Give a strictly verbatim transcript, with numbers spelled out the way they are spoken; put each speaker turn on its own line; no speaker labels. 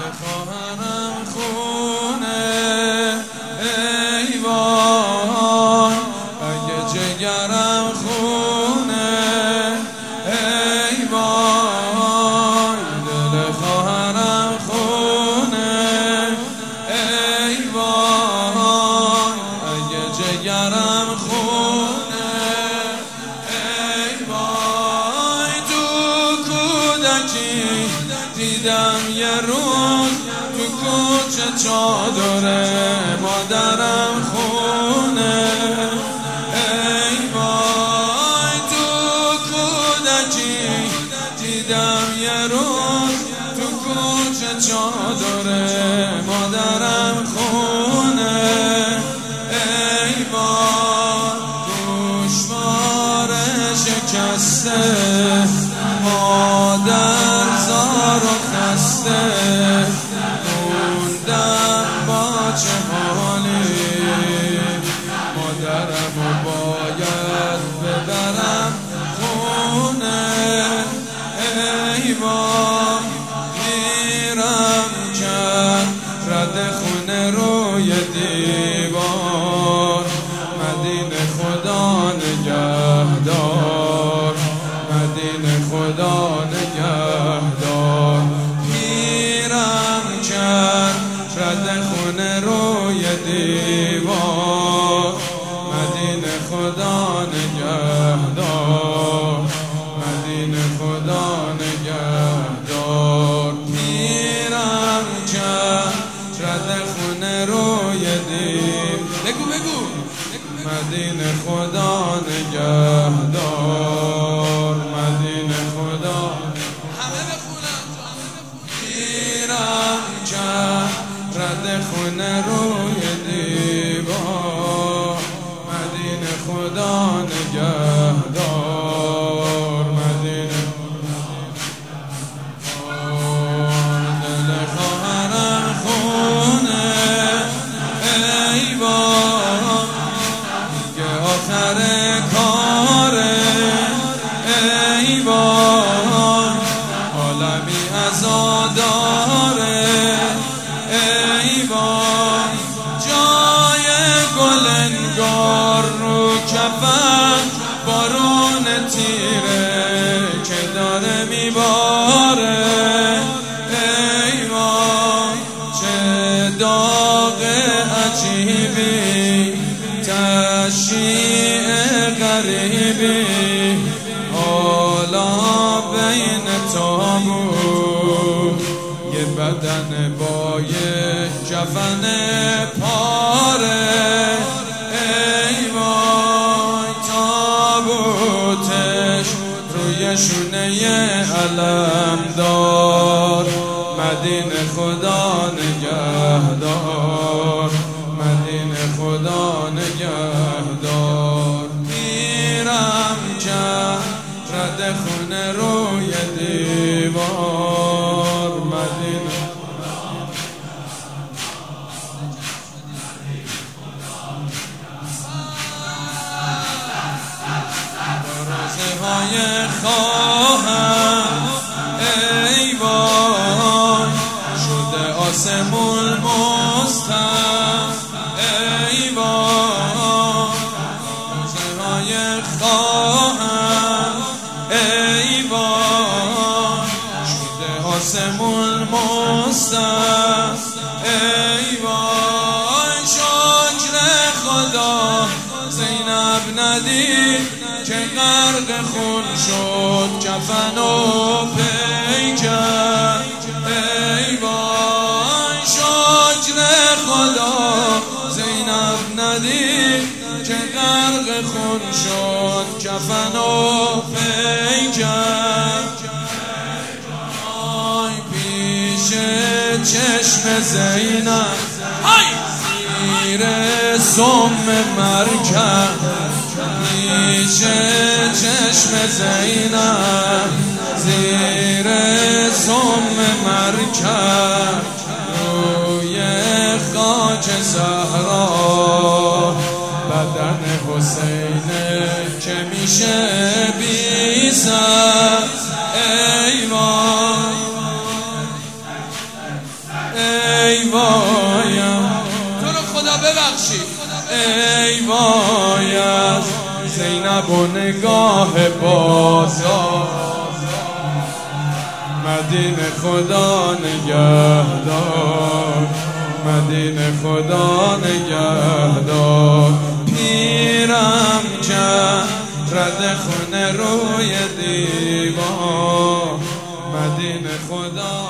خواهرم خونه ای وای، اگه جگرم خونه ای وای، دل خواهرم خونه ای وای، اگه جگرم خونه ای وای. تو کودکی دیدم یه روز تو کوچه چادر مادرم خونه ای وای. تو کودکی دیدم یه روز تو کوچه چادر مادرم خونه ای وای. گوشوار شکسته مادر زار و خسته موندم با چه حالی، مادرمو باید ببرم خونه ای وای. میرم کرد رد خونه روی دیوار، مدینه خدا نگهدار، مدینه خدا نگهدار. میرم کرد رد خونه روی دیوار، مدینه خدا نگهدار، مدینه خدا نگهدار. میرم کرد رد خونه روی دیوار، بگو بگو مدینه خدا نگهدار، مدینه خدا. همه بخونم. میرم کرد رد خونه روی دیوار، مدینه خدا نگهدار، مدینه دل خواهرم خونه ای وای، دیگه آخر کاره ای وای. عالمی عزاداره ای وای، جای گل انگار رو کفن بارون تیره که داره میباره ای وای. چه داغ عجیبی تشیع غریبی حالا بین تابوت، یه بدن با یه کفن پاره ای وای. تابوتش روی شونه علم دار، مدینه خدا نگهدار، مدینه خدا نگهدار. میرم کرد رد خونه روی دیوار، مدینه رازه های خواهم ای وای، شده آسمون مستم ای وای. رازه های خواهم ای وای، شده آسمون مستم ای وای. شکر خدا زینب ندید که غرق خون شد کفن و پیکر ای وای. شکر خدا زینب ندید که غرق خون شد کفن و پیکر. آی پیش چشم زینب زیر سم مرکب، پیش چشم زینب زیر سم مرکب، روی خاک صحرا بدن حسین که میشه بی سر ای وای. ببخشید. ای وای از زینب و نگاه بازار، مدینه خدا نگهدار، مدینه خدا نگهدار. پیرم رد خونه روی دیوار، مدینه خدا